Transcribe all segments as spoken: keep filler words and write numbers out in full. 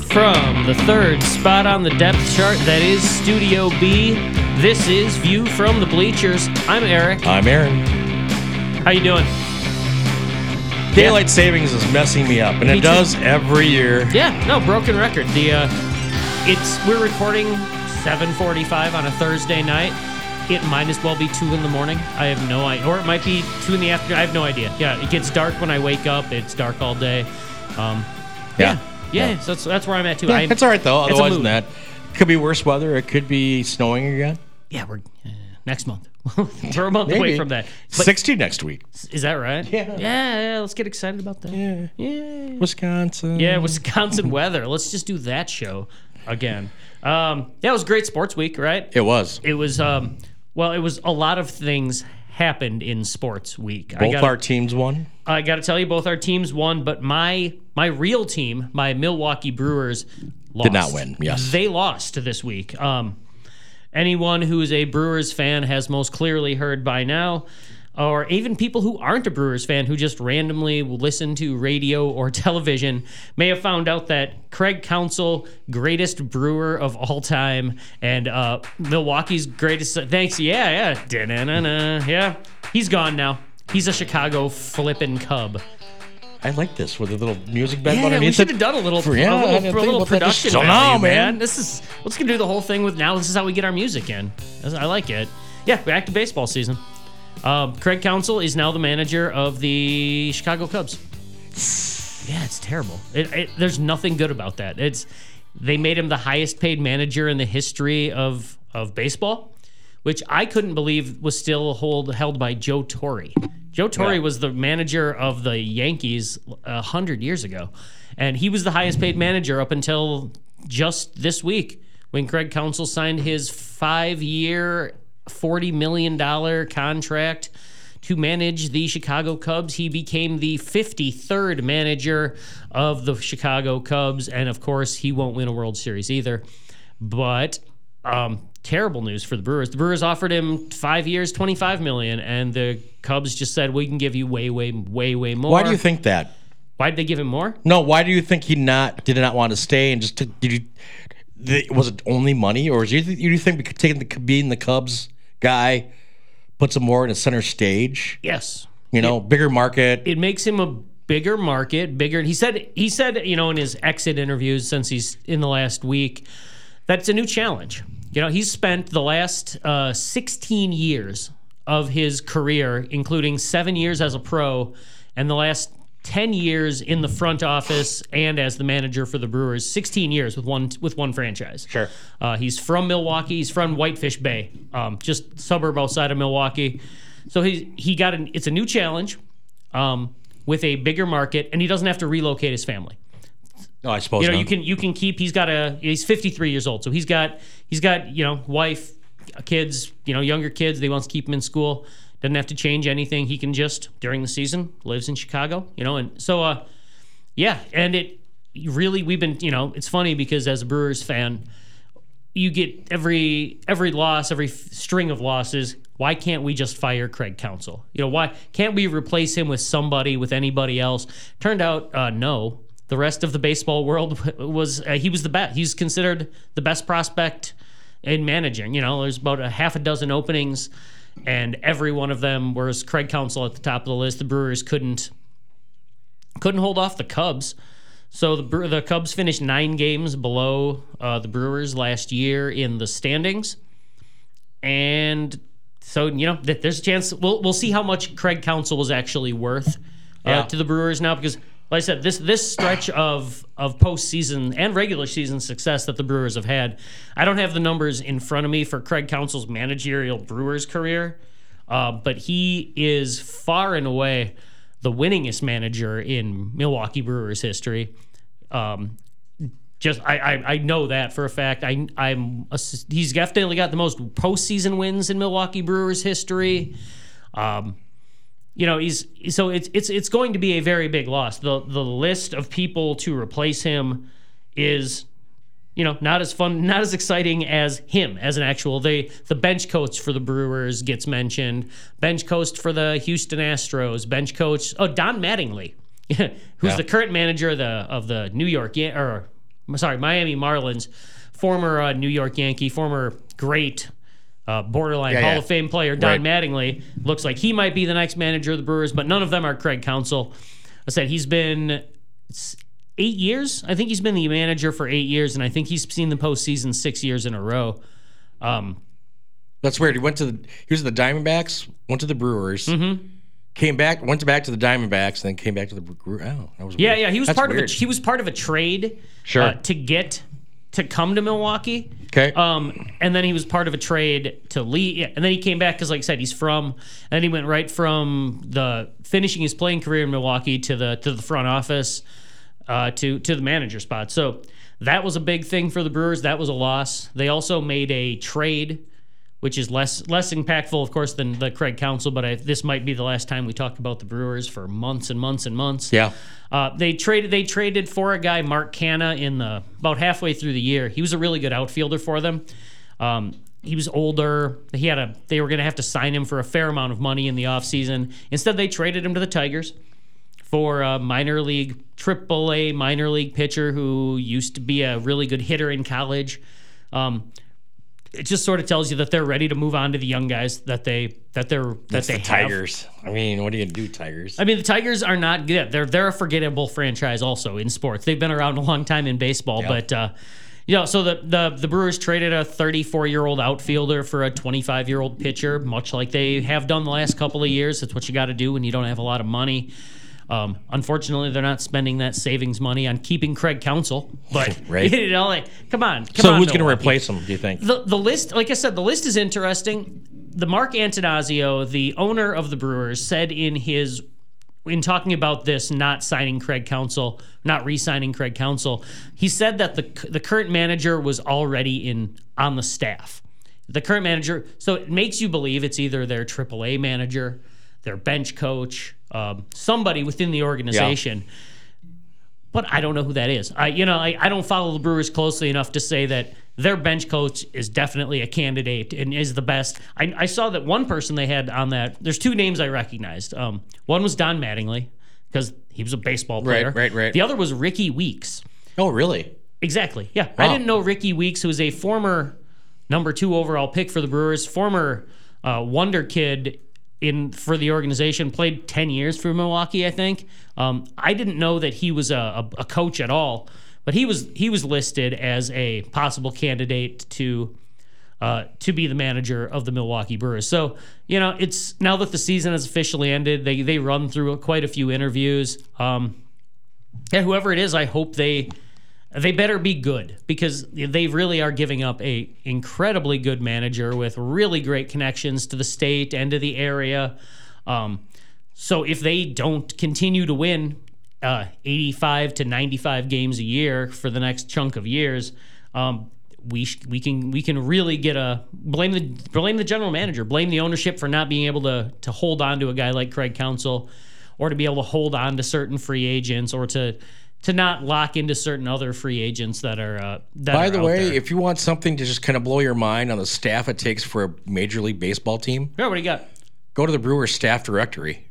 from the third spot on the depth chart, that is Studio B. This is View from the Bleachers. I'm Eric. I'm Aaron. How you doing? Daylight yeah. savings is messing me up, and me it too. does every year. Yeah, no, broken record. The uh, it's we're recording seven forty-five on a Thursday night. It might as well be two in the morning. I have no idea, or it might be two in the afternoon. I have no idea. Yeah, it gets dark when I wake up. It's dark all day. Um, yeah. yeah. Yeah, yeah, so that's, that's where I'm at, too. Yeah, I'm, it's all right, though. Otherwise than that, it could be worse weather. It could be snowing again. Yeah, we're uh, next month. We're a month Maybe. away from that. But, sixty next week. Is that right? Yeah. Yeah, yeah, let's get excited about that. Yeah. Yeah. Wisconsin. Yeah, Wisconsin weather. Let's just do that show again. Um, yeah, it was a great sports week, right? It was. It was, um, well, it was a lot of things happened in sports week. Both I gotta, our teams won. I got to tell you, both our teams won, but my my real team, my Milwaukee Brewers, lost. Did not win, yes. They lost this week. Um, anyone who is a Brewers fan has most clearly heard by now, or even people who aren't a Brewers fan who just randomly listen to radio or television may have found out that Craig Counsell, greatest brewer of all time, and uh, Milwaukee's greatest... Thanks, yeah, yeah. Da-na-na-na, yeah. He's gone now. He's a Chicago flippin' Cub. I like this with a little music bed yeah, underneath. Yeah, we should have it. done a little, For, yeah, a little, a little production value, now, man. man. This is let's gonna do the whole thing with now. This is how we get our music in. I like it. Yeah, back to baseball season. Um, Craig Counsell is now the manager of the Chicago Cubs. Yeah, it's terrible. It, it, there's nothing good about that. It's they made him the highest paid manager in the history of of baseball, which I couldn't believe was still hold, held by Joe Torre. Joe Torre yeah. was the manager of the Yankees a hundred years ago, and he was the highest paid manager up until just this week when Craig Counsell signed his five-year, forty million dollars contract to manage the Chicago Cubs. He became the fifty-third manager of the Chicago Cubs, and of course, he won't win a World Series either. But um, terrible news for the Brewers. The Brewers offered him five years, twenty-five million dollars, and the Cubs just said, we can give you way, way, way, way more. Why do you think that? Why did they give him more? No, why do you think he not did not want to stay and just took, did you? The, was it only money, or do you, do you think taking the being the Cubs guy puts him more in a center stage? Yes. You know, it, bigger market. It makes him a bigger market, bigger. He said, he said, you know, in his exit interviews since he's in the last week, that it's a new challenge. You know, he's spent the last uh, sixteen years of his career, including seven years as a pro, and the last ten years in the front office and as the manager for the Brewers. sixteen years with one with one franchise. Sure. Uh, he's from Milwaukee. He's from Whitefish Bay, um, just suburb outside of Milwaukee. So he he got an it's a new challenge um, with a bigger market, and he doesn't have to relocate his family. No, I suppose you know not. you can you can keep. He's got a he's fifty-three years old, so he's got he's got you know wife, kids, you know younger kids. They wants to keep him in school. Doesn't have to change anything. He can just, during the season, lives in Chicago, you know. And so, uh, yeah, and it really, we've been, you know, it's funny because as a Brewers fan, you get every every loss, every string of losses. Why can't we just fire Craig Counsell? You know, why can't we replace him with somebody, with anybody else? Turned out, uh, no. The rest of the baseball world was, uh, he was the best. He's considered the best prospect in managing. You know, there's about a half a dozen openings, and every one of them was Craig Counsell at the top of the list. The Brewers couldn't couldn't hold off the Cubs. So the the Cubs finished nine games below uh, the Brewers last year in the standings. And so, you know, there's a chance we'll we'll see how much Craig Counsell was actually worth uh, yeah. to the Brewers now, because like I said, this this stretch of of postseason and regular season success that the Brewers have had, I don't have the numbers in front of me for Craig Counsell's managerial Brewers career, uh, but he is far and away the winningest manager in Milwaukee Brewers history. Um, just I, I I know that for a fact. I I'm a, he's definitely got the most postseason wins in Milwaukee Brewers history. Um, You know, he's so it's it's it's going to be a very big loss. The the list of people to replace him is, you know, not as fun, not as exciting as him as an actual. They the bench coach for the Brewers gets mentioned. Bench coach for the Houston Astros. Bench coach oh Don Mattingly, who's yeah. the current manager of the of the New York or sorry, Miami Marlins, former uh, New York Yankee, former great uh, borderline yeah, Hall yeah. of Fame player Don Right. Mattingly. Looks like he might be the next manager of the Brewers, but none of them are Craig Counsell. I said he's been it's eight years. I think he's been the manager for eight years, and I think he's seen the postseason six years in a row. Um, That's weird. He went to the he was at the Diamondbacks, went to the Brewers, mm-hmm. came back, went back to the Diamondbacks, then came back to the Brewers. Oh, that was Yeah, weird. yeah, he was That's part weird. of a he was part of a trade Sure. uh, to get to come to Milwaukee. Okay. Um, and then he was part of a trade to leave, yeah, and then he came back because, like I said, he's from. And then he went right from the finishing his playing career in Milwaukee to the to the front office, uh, to to the manager spot. So that was a big thing for the Brewers. That was a loss. They also made a trade, which is less less impactful, of course, than the Craig Counsell. But I, this might be the last time we talk about the Brewers for months and months and months. Yeah. Uh, they traded. They traded for a guy, Mark Canha, in the about halfway through the year. He was a really good outfielder for them. Um, he was older. He had a. They were going to have to sign him for a fair amount of money in the offseason. Instead, they traded him to the Tigers for a minor league, triple A minor league pitcher who used to be a really good hitter in college. Um, it just sort of tells you that they're ready to move on to the young guys that they that they're that That's they the have. Tigers. I mean, what are you gonna do, Tigers? I mean, the Tigers are not good. They're they're a forgettable franchise also in sports. They've been around a long time in baseball, Yeah. but uh, you know, so the, the the Brewers traded a thirty-four-year-old outfielder for a twenty-five-year-old pitcher, much like they have done the last couple of years. That's what you got to do when you don't have a lot of money. Um, unfortunately, they're not spending that savings money on keeping Craig Counsell. But Right. you know, like, come on, come so on, who's going to Milwaukee. replace him, do you think? The the list, like I said, the list is interesting. The Mark Antanasio, the owner of the Brewers, said in his in talking about this, not signing Craig Counsell, not re-signing Craig Counsell, he said that the the current manager was already in on the staff. The current manager, so it makes you believe it's either their triple A manager, their bench coach, um, somebody within the organization. But I don't know who that is. I, you know, I, I don't follow the Brewers closely enough to say that their bench coach is definitely a candidate and is the best. I, I saw that one person they had on that. There's two names I recognized. Um, one was Don Mattingly because he was a baseball player. Right, right, right. The other was Ricky Weeks. Oh, really? Exactly. Yeah, I Wow. didn't know Ricky Weeks, who was a former number two overall pick for the Brewers, former uh, wonder kid in for the organization, played ten years for Milwaukee, I think. Um, I didn't know that he was a, a, a coach at all, but he was he was listed as a possible candidate to uh, to be the manager of the Milwaukee Brewers. So, you know, it's now that the season has officially ended, they they run through quite a few interviews. Um, yeah, whoever it is, I hope they they better be good because they really are giving up a incredibly good manager with really great connections to the state and to the area. Um, so if they don't continue to win uh, eighty-five to ninety-five games a year for the next chunk of years, um, we sh- we can we can really get a blame the blame the general manager, blame the ownership for not being able to to hold on to a guy like Craig Counsell, or to be able to hold on to certain free agents, or to to not lock into certain other free agents that are uh, that By are the out way, there. if you want something to just kind of blow your mind on the staff it takes for a Major League Baseball team, Yeah, what do you got? go to the Brewers staff directory.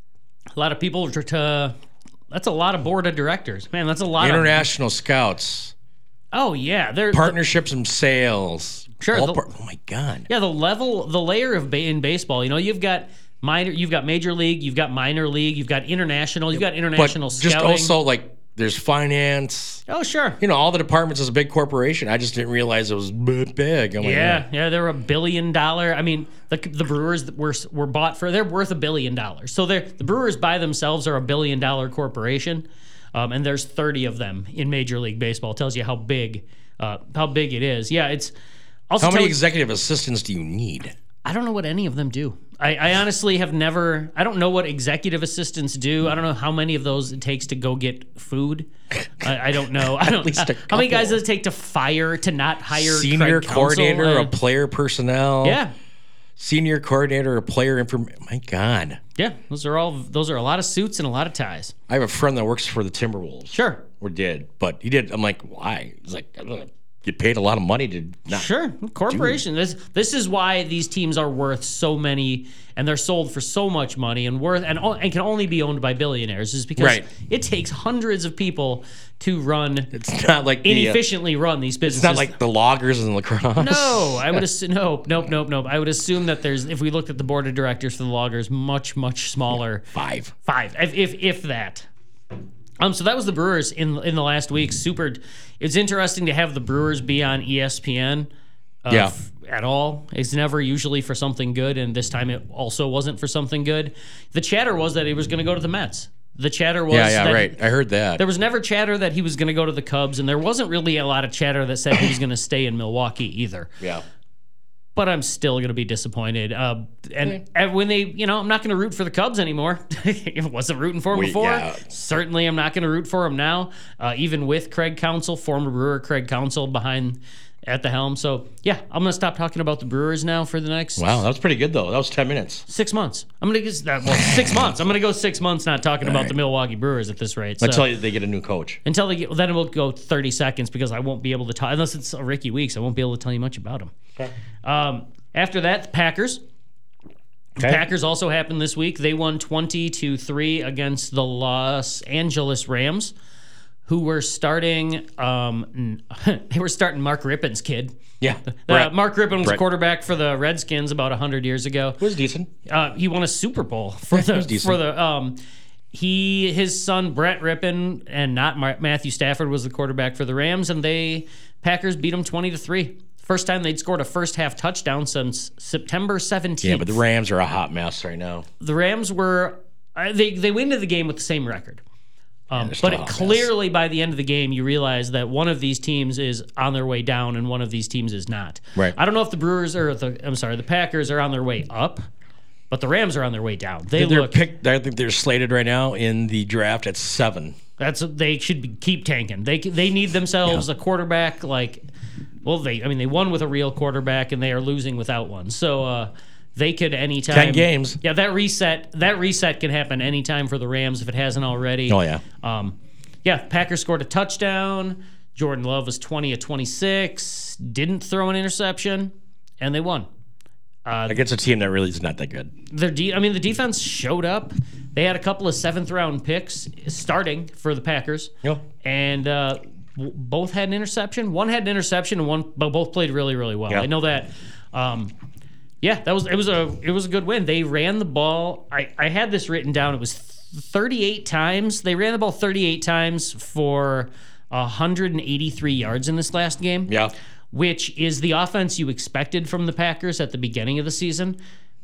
A lot of people are to. That's a lot of board of directors, man. That's a lot. International scouts, Of, oh yeah, they're partnerships and sales. Sure, All the- par- oh my God. yeah the level, the layer of ba- in baseball. You know, you've got minor, you've got major league, you've got minor league, you've got international, you've got But international just scouting. also like there's finance. oh sure. You know, all the departments is a big corporation. I just didn't realize it was b- big. I'm like, Yeah, yeah, they're a billion dollar. I mean, the the Brewers were were bought for they're worth a billion dollars. So they're the Brewers by themselves are a billion dollar corporation, um, and there's thirty of them in Major League Baseball. It tells you how big uh, how big it is. Yeah, it's also How many tells- executive assistants do you need? I don't know what any of them do. I, I honestly have never. I don't know what executive assistants do. I don't know how many of those it takes to go get food. I, I don't know. I don't. least a how many guys couple. does it take to fire to not hire Senior Craig Counsell? coordinator Uh, of player personnel. yeah. Senior coordinator of player information. My God. Yeah, those are all. Those are a lot of suits and a lot of ties. I have a friend that works for the Timberwolves. Sure. Or did, but he did. I'm like, why? He's like, I don't know. get paid a lot of money to not. Sure, corporation. This this is why these teams are worth so many, and they're sold for so much money, and worth and and can only be owned by billionaires. Is because Right. it takes hundreds of people to run It's not like the, uh, inefficiently run these businesses. It's not like the loggers and lacrosse. No, I would assume nope, nope, nope, nope. I would assume that there's if we looked at the board of directors for the loggers, much much smaller. Five. Five, if if, if that. Um, so that was the Brewers in in the last week. Super. It's interesting to have the Brewers be on E S P N. Uh, Yeah. f- At all. It's never usually for something good, and this time it also wasn't for something good. The chatter was that he was going to go to the Mets. The chatter was Yeah, yeah, that right. I heard that. there was never chatter that he was going to go to the Cubs, and there wasn't really a lot of chatter that said he was going to stay in Milwaukee either. Yeah. But I'm still going to be disappointed. Uh, and, and when they, you know, I'm not going to root for the Cubs anymore. I wasn't rooting for them We- before. yeah. Certainly, I'm not going to root for them now. Uh, even with Craig Counsell, former Brewer Craig Counsell behind at the helm. So yeah, I'm going to stop talking about the Brewers now for the next Wow, that was pretty good though. That was ten minutes. six months. I'm going to get that. Well, six months. I'm going to go six months not talking about the Milwaukee Brewers at this rate. So. Until they get a new coach. Until they get, then it will go thirty seconds because I won't be able to talk unless it's a Ricky Weeks. I won't be able to tell you much about them. Okay. Um, after that, the Packers. The Okay. Packers also happened this week. They won twenty to three against the Los Angeles Rams, who were starting. Um, they were starting Mark Rippon's kid. Yeah. Uh, Brett. Mark Rippon was Brett. quarterback for the Redskins about hundred years ago. It was decent. Uh, he won a Super Bowl for Yeah, it was the decent. for the. Um, he his son Brett Rippon and not Mar- Matthew Stafford was the quarterback for the Rams, and they Packers beat them twenty to three. First time they'd scored a first half touchdown since September seventeenth. Yeah, but the Rams are a hot mess right now. the Rams were uh, they they went into the game with the same record. Um, they're still but a it, hot clearly, by the end of the game, you realize that one of these teams is on their way down and one of these teams is not. Right. I don't know if the Brewers or the I'm sorry, the Packers are on their way up, but the Rams are on their way down. They They're look picked. I think they're slated right now in the draft at seven. that's they should be, keep tanking. They they need themselves a quarterback like. Well, they I mean they won with a real quarterback and they are losing without one. So uh, they could anytime Ten games. Yeah, that reset that reset can happen anytime for the Rams if it hasn't already. Oh yeah. Um, yeah, Packers scored a touchdown. Jordan Love was twenty of twenty-six, didn't throw an interception, and they won. Uh, Against a team that really is not that good. their de- I mean, the defense showed up. They had a couple of seventh round picks starting for the Packers, Yeah. and uh, w- both had an interception. One had an interception, and one, but both played really, really well. Yeah. I know that. Um, yeah, that was it was a it was a good win. They ran the ball. I, I had this written down. It was thirty-eight times. They ran the ball thirty-eight times for one hundred eighty-three yards in this last game. Yeah. Which is the offense you expected from the Packers at the beginning of the season.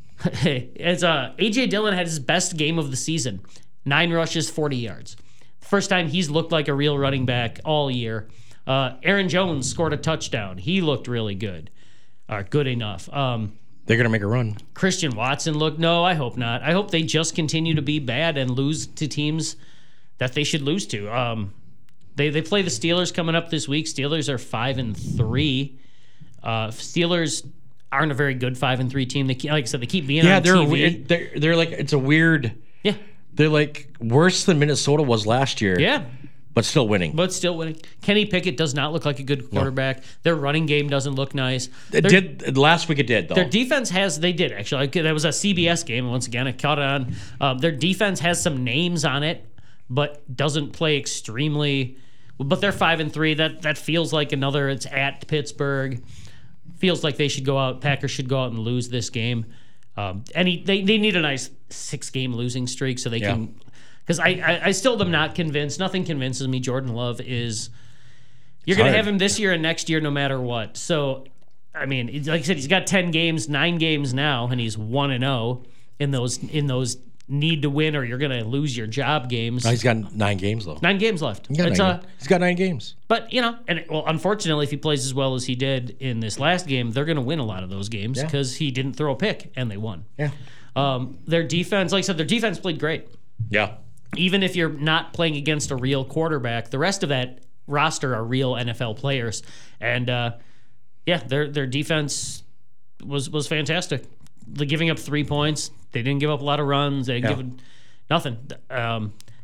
As uh, A J Dillon had his best game of the season, nine rushes, forty yards. First time he's looked like a real running back all year. Uh, Aaron Jones scored a touchdown. He looked really good, or good enough. Um, They're gonna make a run. Christian Watson looked. No, I hope not. I hope they just continue to be bad and lose to teams that they should lose to. Um, They they play the Steelers coming up this week. Steelers are five and three. Uh, Steelers aren't a very good five and three team. They keep, like I said, they keep being Yeah, on they're T V. weird. They're they're like it's a weird. Yeah, They're like worse than Minnesota was last year. yeah, but still winning. but still winning. Kenny Pickett does not look like a good quarterback. Their running game doesn't look nice. it Their- did last week. It did though. Their defense has, they did actually. That was a C B S game. Once again, I caught it on. Um, their defense has some names on it, but doesn't play extremely. But they're five and three. That that feels like another. It's at Pittsburgh. Feels like they should go out. Packers should go out and lose this game. Um, and he, they they need a nice six game losing streak so they Yeah. can. Because I, I I still am not convinced. Nothing convinces me. Jordan Love is. You're going to hard. have him this year and next year, no matter what. So, I mean, it's- like I said, he's got ten games, nine games now, and he's one and zero in those in those need to win or you're going to lose your job games. No, he's got nine games though. Nine games left. He's got, It's, nine, uh, he's got nine games. but you know, and well, unfortunately, if he plays as well as he did in this last game, they're going to win a lot of those games Yeah. because he didn't throw a pick and they won. Yeah. Um, their defense, like I said, their defense played great. Yeah. Even if you're not playing against a real quarterback, the rest of that roster are real N F L players, and uh, yeah, their their defense was was fantastic. They're giving up three points. They didn't give up a lot of runs. They Yeah. give nothing. Um,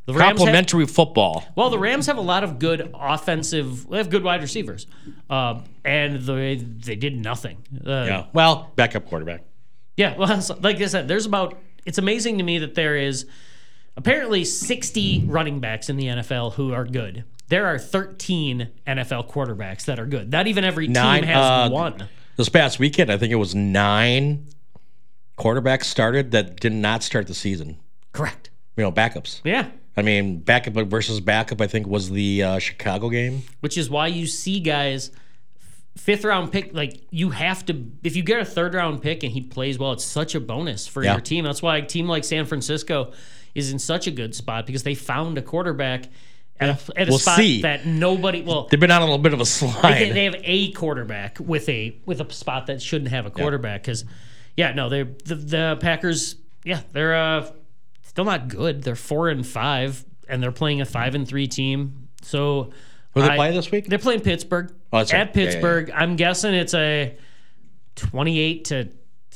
The Rams Complimentary football. Well, the Rams have a lot of good offensive. They have good wide receivers, uh, and they they did nothing. Uh, Yeah. Well, backup quarterback. Yeah. Well, like I said, there's about. It's amazing to me that there is apparently sixty running backs in the N F L who are good. There are thirteen N F L quarterbacks that are good. Not even every team Nine, has uh, one. This past weekend, I think it was nine quarterbacks started that did not start the season. Correct. You know, backups. Yeah. I mean, backup versus backup, I think, was the uh, Chicago game. Which is why you see guys fifth round pick, like you have to, if you get a third round pick and he plays well, it's such a bonus for Yeah. your team. That's why a team like San Francisco is in such a good spot because they found a quarterback at a, at a We'll spot see. that nobody, well, They've been on a little bit of a they, slide. they have a quarterback with a with a spot that shouldn't have a quarterback because, yeah, no, they're the, the Packers, yeah, they're uh, still not good. They're four and five, and they're playing a five and three team. So, Who they I- play this week? They're playing Pittsburgh Oh, that's right. at Yeah, yeah, yeah. Pittsburgh. I'm guessing it's a twenty-eight to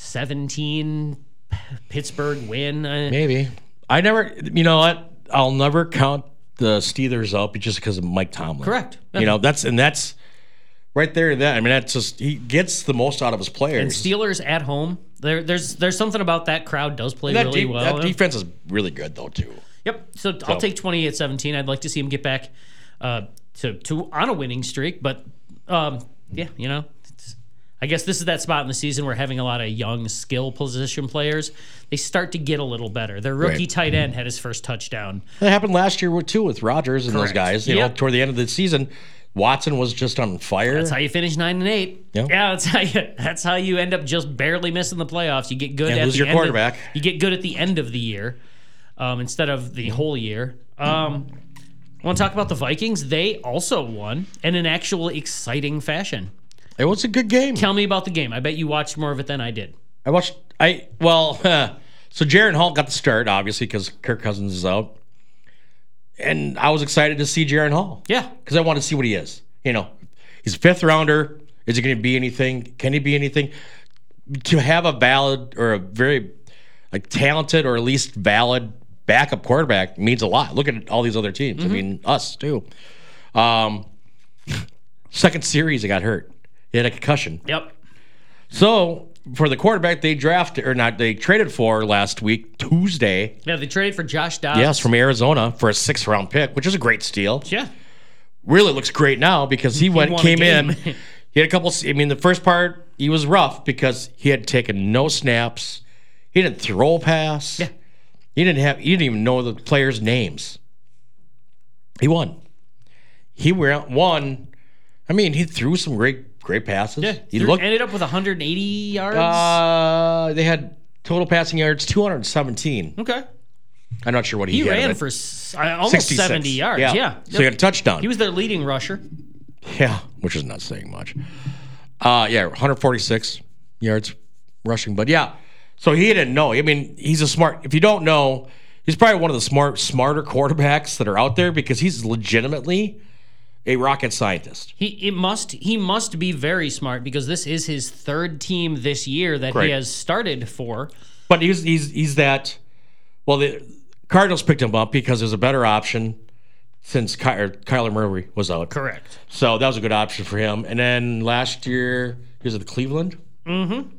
seventeen Pittsburgh win. Uh, Maybe. I never, you know what? I'll never count the Steelers out just because of Mike Tomlin. Correct. You know, that's, and that's right there. That, I mean, that's just, he gets the most out of his And players. Steelers at home. There, there's there's something about that crowd does play that, really de- well. that defense is really good, though, too. Yep. So, I'll take twenty-eight seventeen. I'd like to see him get back uh, to to on a winning streak, but um, yeah, you know, it's, I guess this is that spot in the season where having a lot of young skill position players, they start to get a little better. Their rookie Right. tight end had his first touchdown. That happened last year, too, with Rodgers and those Correct. guys. You Yep. know, toward the end of the season, Watson was just on fire. That's how you finish nine and eight. Yep. Yeah, that's how you. That's how you end up just barely missing the playoffs. You get good And at lose the your end quarterback. Of, you get good at the end of the year, um, instead of the whole year. Um, want to talk about the Vikings? They also won in an actual exciting fashion. It was a good game. Tell me about the game. I bet you watched more of it than I did. I watched. I well, so Jaron Hall got the start, obviously, because Kirk Cousins is out, and I was excited to see Jaron Hall. Yeah. because I want to see what he is. You know, he's a fifth rounder. Is he going to be anything? Can he be anything? To have a valid or a very like talented or at least valid backup quarterback means a lot. Look at all these other teams. I mean, us too. Um, second series, he got hurt. He had a concussion. Yep. So for the quarterback they drafted or not, they traded for last week, Tuesday. Yeah, they traded for Josh Dobbs. Yes, from Arizona for a sixth round pick, which is a great steal. Yeah. Really looks great now because he went won a came game. in. He had a couple. I mean, the first part he was rough because he had taken no snaps. He didn't throw a pass. Yeah. He didn't have. He didn't even know the players' names. He won. He won. I mean, he threw some great, great passes. Yeah. He Threw- looked. ended up with one hundred eighty yards. Uh, they had total passing yards two hundred seventeen. okay. I'm not sure what he, He had, ran but for s- uh, almost sixty-six. seventy yards. Yeah. Yeah. So he had a touchdown. He was their leading rusher. Yeah, which is not saying much. Uh, yeah, one hundred forty-six yards rushing. But yeah, so he didn't know. I mean, he's a smart. If you don't know, he's probably one of the smart, smarter quarterbacks that are out there because he's legitimately a rocket scientist. He it must he must be very smart because this is his third team this year that Right. he has started for. But he's he's he's that. Well, the Cardinals picked him up because there's a better option since Ky- or Kyler Murray was out. Correct. So that was a good option for him. And then last year, he was at Cleveland. Mm-hmm.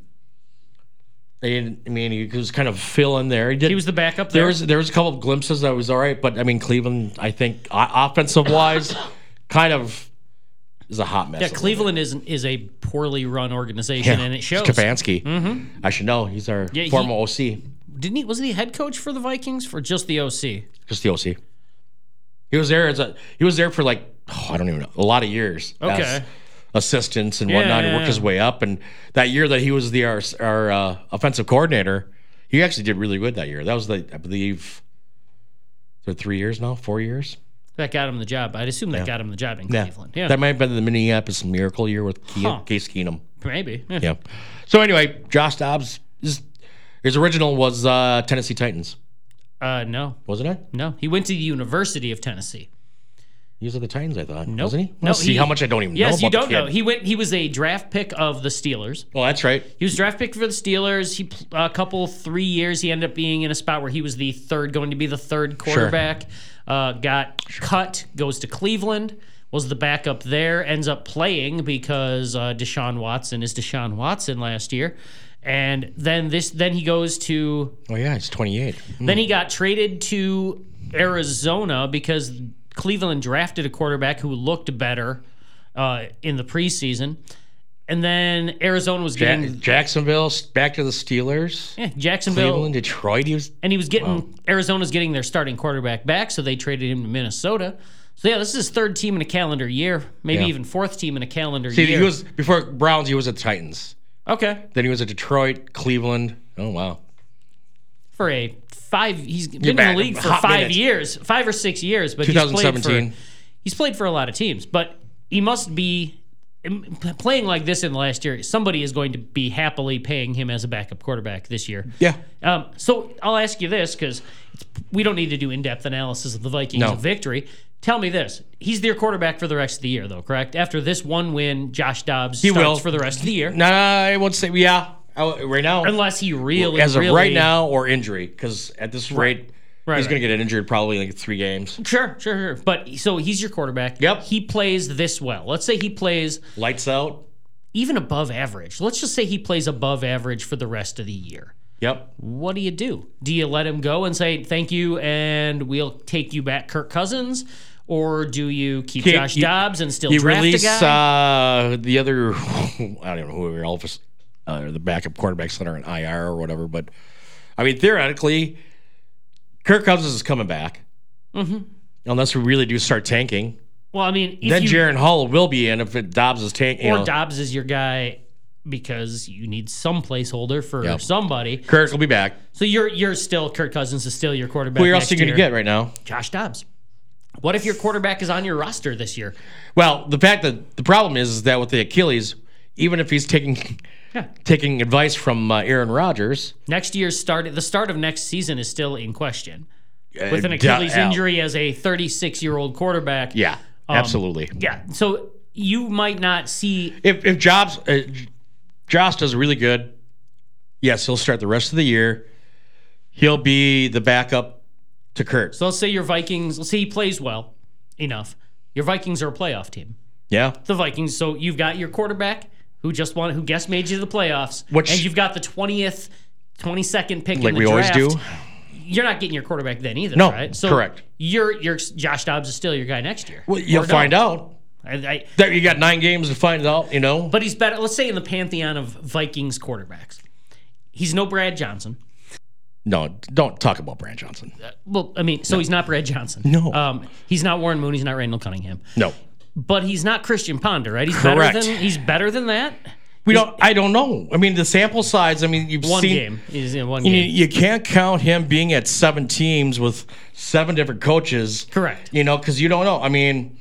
And, I mean, he was kind of filling there. He did. He was the backup There there. was there was a couple of glimpses that was all right, but I mean, Cleveland, I think, o- offensive wise, kind of is a hot mess. yeah, a little Cleveland is is a poorly run organization, bit. and it shows. Stefanski. Mm-hmm. I should know. He's our Yeah, he- former O C. Didn't he? Was he head coach for the Vikings for just the O C? Just the O C. He was there as a. He was there for like oh, I don't even know a lot of years. Okay. As assistants and Yeah, whatnot, yeah, and worked yeah. his way up. And that year that he was the our, our uh, offensive coordinator, he actually did really good that year. That was the I believe. For three years now, four years. That got him the job. I'd assume that got him the job in Yeah. Cleveland. Yeah, That might have been the Minneapolis Miracle year with Ke- Huh. Case Keenum. maybe. Yeah. Yeah. So anyway, Josh Dobbs, his, his original was uh, Tennessee Titans, Uh, no, wasn't it? no. He went to the University of Tennessee. He was at the Titans, I thought. Nope. Wasn't he? No, Let's see he- how much I don't even Yes, know you about don't the know. kid. He went. He was a draft pick of the Steelers. Well, that's right. He was draft pick for the Steelers. He pl- a couple three years. He ended up being in a spot where he was the third, going to be the third quarterback. Uh, got cut, goes to Cleveland. Was the backup there. Ends up playing because uh, Deshaun Watson is Deshaun Watson last year, and then this. Then he goes to. Oh, yeah, he's twenty-eight. Hmm. Then he got traded to Arizona because Cleveland drafted a quarterback who looked better uh, in the preseason. And then Arizona was Ja- getting Jacksonville, back to the Steelers. yeah, Jacksonville, Cleveland, Detroit. He was. and he was getting Arizona's getting their starting quarterback back, so they traded him to Minnesota. So yeah, this is his third team in a calendar year, maybe Yeah. even fourth team in a calendar See, year. he was before Browns. He was at Titans. okay Then he was at Detroit, Cleveland. Oh wow. for a five. He's been in back- the league for hot five minutes. years, five or six years. But he's played twenty seventeen. for he's played for a lot of teams. But he must be playing like this in the last year. Somebody is going to be happily paying him as a backup quarterback this year. Yeah. Um, so I'll ask you this because we don't need to do in-depth analysis of the Vikings' No. victory. Tell me this: he's their quarterback for the rest of the year, though, correct? After this one win, Josh Dobbs He starts will. for the rest of the year, Nah, I won't say. Yeah, I- right now. unless he really, as of really, right now, or injury, because at this rate, Right, he's right. going to get injured probably like three games. Sure, sure, sure. But so he's your quarterback. Yep. He plays this well. Let's say he plays Lights out. even above average. Let's just say he plays above average for the rest of the year. Yep. What do you do? Do you let him go and say thank you and we'll take you back, Kirk Cousins? Or do you keep Can't- Josh you- Dobbs and still You draft release a guy? uh, the other, I don't even know who Elvis, uh, the backup quarterbacks that are in I R or whatever. But I mean, theoretically, Kirk Cousins is coming back, Mm-hmm. unless we really do start tanking. Well, I mean, if Then you, Jaron Hall will be in if it, Dobbs is tanking. or Dobbs is your guy because you need some placeholder for Yep. somebody. Kirk will be back. So you're you're still Kirk Cousins is still your quarterback. Who else next are you going to year. get right now? Josh Dobbs. What if your quarterback is on your roster this year? Well, the fact that the problem is, is that with the Achilles, even if he's taking Yeah. taking advice from uh, Aaron Rodgers, Next year's start, the start of next season is still in question. uh, With an da- Achilles Al- injury as a thirty-six-year-old quarterback. yeah, absolutely. Yeah. So you might not see. If if Jobs uh, Josh does really good, yes, he'll start the rest of the year. He'll be the backup to Kurt. So let's say your Vikings. Let's say he plays well enough. Your Vikings are a playoff team. Yeah, The Vikings. So you've got your quarterback who just won, who guest made you to the playoffs, Which- and you've got the twentieth, twenty-second pick like in the we always draft. do. You're not getting your quarterback then either, No, right? So correct. Your your Josh Dobbs is still your guy next year. Well, you'll Or find no. out. I, I, That you got nine games to find out. You know, but he's better. Let's say in the pantheon of Vikings quarterbacks, he's no Brad Johnson. no, don't talk about Brand Johnson. Well, I mean, so he's not Brad Johnson. No. Um, he's not Warren Moon. He's not Randall Cunningham. No, But he's not Christian Ponder, right? He's Correct. better than he's better than that. we don't. I don't know. I mean, the sample size. I mean, you've One seen. game. He's in one You, game. you can't count him being at seven teams with seven different coaches. Correct. You know, because you don't know. I mean,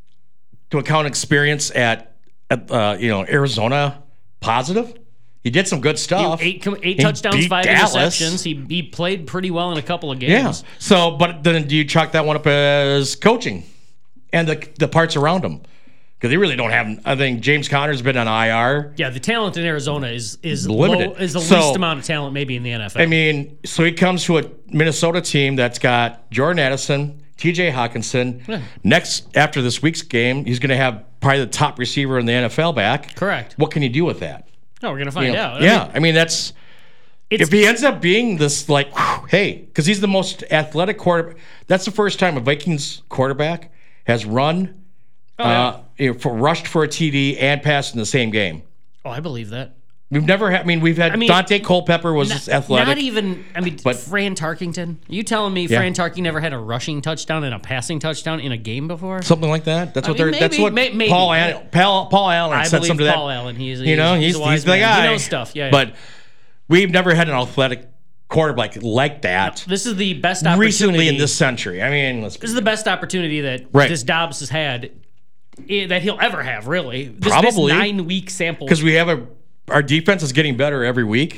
to account experience at, at uh, you know, Arizona, positive. He did some good stuff. Eight com- eight He touchdowns, beat five Dallas. interceptions. He he played pretty well in a couple of Yeah. games. So, but then do you chalk that one up as coaching and the the parts around him? Because they really don't have. I think James Conner's been on I R. Yeah, the talent in Arizona is is Limited. low, is the So- least amount of talent maybe in the N F L. I mean, so he comes to a Minnesota team that's got Jordan Addison, T J Hawkinson. Yeah. Next, after this week's game, he's going to have probably the top receiver in the N F L back. Correct. What can you do with that? No, we're gonna find You know, out. I yeah, mean, I mean that's it's, if he ends up being this like, whew, hey, because he's the most athletic quarterback. That's the first time a Vikings quarterback has run, oh, yeah. uh, you know, for, rushed for a T D and passed in the same game. oh, I believe that. We've never had. I mean, we've had I mean, Dante Culpepper was this athletic. Not even. I mean, But- Fran Tarkington. Are you telling me Yeah. Fran Tarkington never had a rushing touchdown and a passing touchdown in a game before? Something like that. That's what mean, they're. that's maybe- what may- maybe. Paul Allen, Paul, Paul Allen I said believe something to Paul that. Allen. He's, You know, he's he's, a wise he's the man. guy. He knows stuff. Yeah, yeah. But we've never had an athletic quarterback like that this is the best opportunity recently in this century. I mean, let's. This is the best opportunity that Right. this Dobbs has had, eh, that he'll ever have. Really, this, Probably. this nine-week sample. Because we have a. Our defense is getting better every week.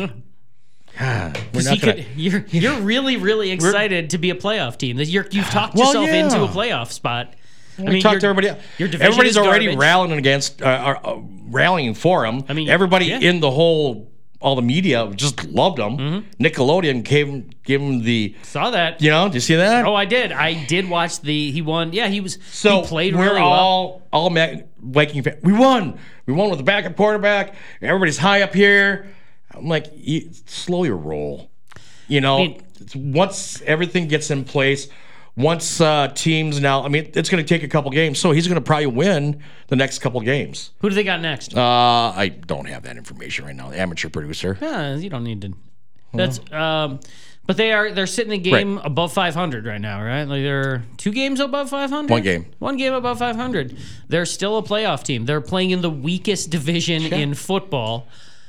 Ah, we're He not gonna, could, you're you're really really excited to be a playoff team. That You're, you've talked Well, yourself yeah. into a playoff spot. I We mean, talked your- to everybody. your division Everybody's is already garbage. rallying against, uh, uh, rallying for him. I mean, everybody yeah. in the whole, all the media just loved him. Mm-hmm. Nickelodeon gave him, gave him the, Saw that. you know, did you see that? Oh, I did. I did watch the. He won. Yeah, he was. So he played we're really well. all all Ma- Viking fans. We won. We won with the backup quarterback. Everybody's high up here. I'm like, you, slow your roll. You know, I mean- it's, once everything gets in place, once uh, teams now. I mean, it's going to take a couple games. So he's going to probably win the next couple games. Who do they got next? Uh, I don't have that information right now. The amateur producer. Yeah, you don't need to. That's. Um, but they are. They're sitting a game Right. above five hundred right now, right? Like they're two games above five hundred. One game. One game above five hundred. They're still a playoff team. They're playing in the weakest division in football.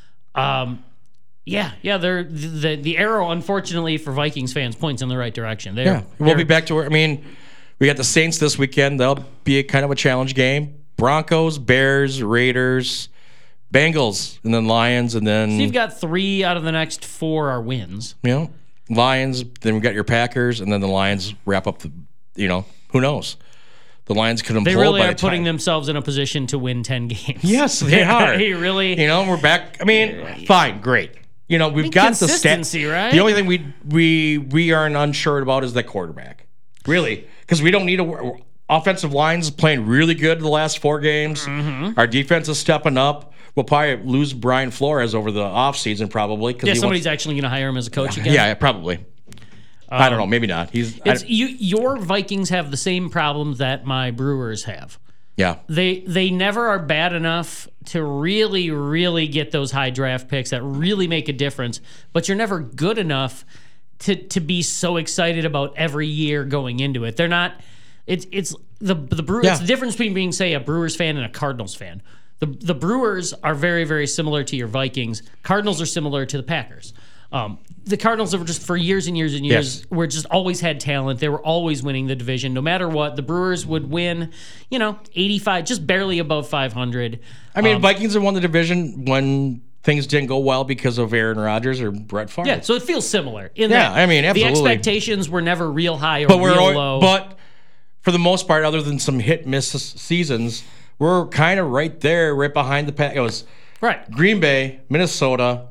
Um. Yeah, yeah, they're the the arrow. Unfortunately for Vikings fans, points in the right direction. They're, Yeah, we'll be back to where. I mean, we got the Saints this weekend. That'll be a kind of a challenge game. Broncos, Bears, Raiders, Bengals, and then Lions, and then You've got three out of the next four are wins. you know Lions. Then we got your Packers, and then the Lions wrap up the. You know, who knows? The Lions could implode They really by are the putting time. themselves in a position to win ten games. Yes, they are. They really. You know, we're back. I mean, fine, great. You know, we've got the stat. consistency, right? The only thing we we we are unsure about is that quarterback. Really, because we don't need a offensive line's playing really good the last four games. Mm-hmm. Our defense is stepping up. We'll probably lose Brian Flores over the offseason probably because Yeah, he somebody's wants, actually going to hire him as a coach again. yeah, probably. I don't know, maybe not. He's I, It's, you, your Vikings have the same problems that my Brewers have. yeah. They they never are bad enough to really, really get those high draft picks that really make a difference, but you're never good enough to to be so excited about every year going into it. They're not. It's it's the the Brewers. Yeah. It's the difference between being, say, a Brewers fan and a Cardinals fan. The the Brewers are very, very similar to your Vikings. Cardinals are similar to the Packers. Um, the Cardinals have just for years and years and years Yes. were just always had talent. They were always winning the division, no matter what. The Brewers would win, you know, eighty-five, just barely above five hundred. I mean, Vikings have won the division when things didn't go well because of Aaron Rodgers or Brett Favre. Yeah, so it feels similar. In Yeah, that I mean, absolutely. The expectations were never real high or but we're real al- low. but for the most part, other than some hit miss seasons, we're kind of right there, right behind the pack. It was right. Green Bay, Minnesota.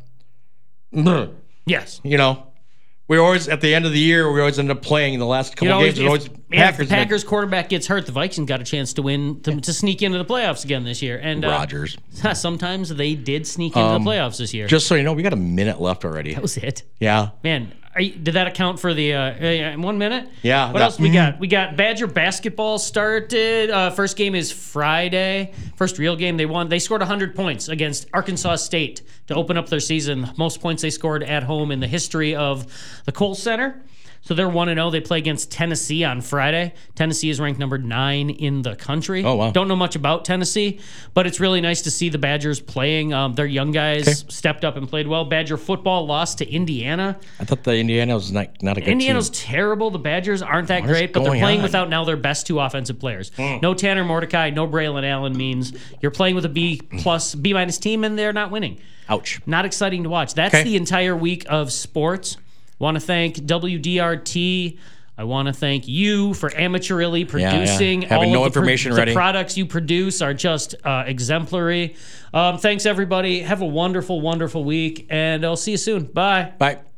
mm, Yes. You know, we always at the end of the year we always end up playing in the last couple You know, games. if, There's always if, if Packers. the and Packers quarterback gets hurt, the Vikings got a chance to win, to, to sneak into the playoffs again this year. And uh, Rodgers. sometimes they did sneak into the playoffs this year. Just so you know, we got a minute left already. That was it. Yeah. Man, are you, did that account for the uh, uh, one minute? Yeah, What that- else we got? We got Badger basketball started. Uh, first game is Friday. First real game they won. They scored one hundred points against Arkansas State to open up their season. Most points they scored at home in the history of the Kohl Center. So they're one and oh. They play against Tennessee on Friday. Tennessee is ranked number nine in the country. Oh, wow. Don't know much about Tennessee, but it's really nice to see the Badgers playing. Um, their young guys Okay. stepped up and played well. Badger football lost to Indiana. I thought the Indiana was not, not a good Indiana's team. terrible. The Badgers aren't that What is great, but they're going playing on? without now their best two offensive players. Hmm. No Tanner Mordecai, no Braylon Allen means you're playing with a B plus, B minus team, and they're not winning. Ouch. Not exciting to watch. That's Okay. the entire week of sports. Want to thank W D R T. I want to thank you for amateurly producing. yeah. Having all no of the, information the ready. products you produce are just uh, exemplary. Um, thanks, everybody. Have a wonderful, wonderful week, and I'll see you soon. Bye. Bye.